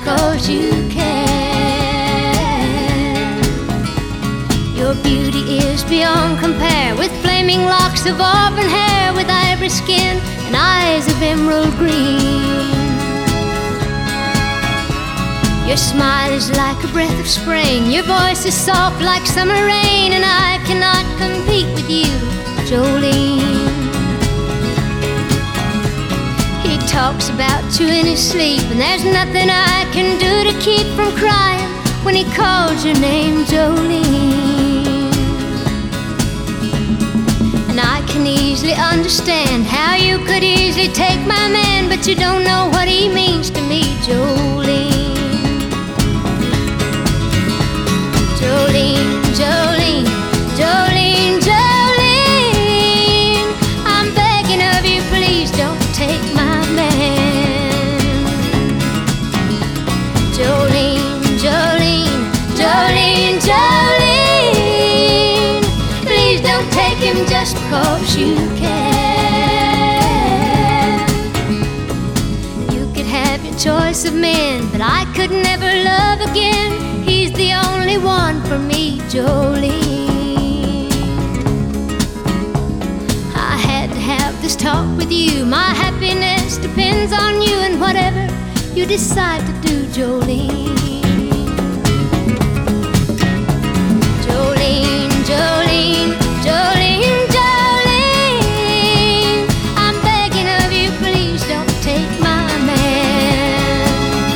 'cause you can. Your beauty is beyond compare, with flaming locks of auburn hair, with ivory skin and eyes of emerald green. Your smile is like a breath of spring, your voice is soft like summer rain, and I cannot compete with you, Jolene. He talks about you in his sleep, and there's nothing I can do to keep from crying when he calls your name, Jolene. And I can easily understand how you could easily take my man, but you don't know what he means to me, Jolene. Jolene, Jolene, Jolene, Jolene, I'm begging of you, please don't take my man. Jolene, Jolene, Jolene, Jolene, please don't take him just because you can. You could have your choice of men, but I could never love again. He's the only one for me, Jolene. I had to have this talk with you. My happiness depends on you, and whatever you decide to do, Jolene. Jolene, Jolene, Jolene, Jolene, I'm begging of you, please don't take my man.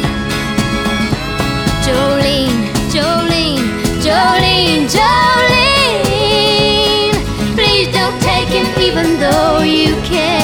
Jolene, Jolene, Jolene, Jolene, please don't take him even though you can.